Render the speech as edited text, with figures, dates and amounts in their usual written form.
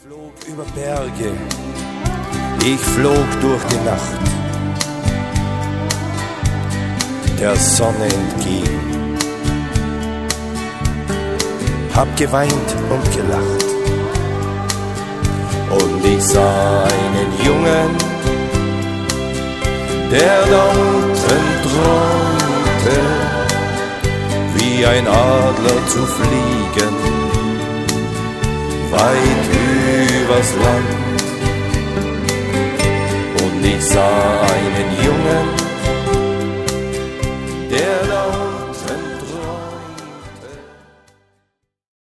flog über Berge, ich flog durch die Nacht, der Sonne entgegen, hab geweint und gelacht, und ich sah einen Jungen, der da unten träumte, wie ein Adler zu fliegen, weit übers Land. Und ich sah einen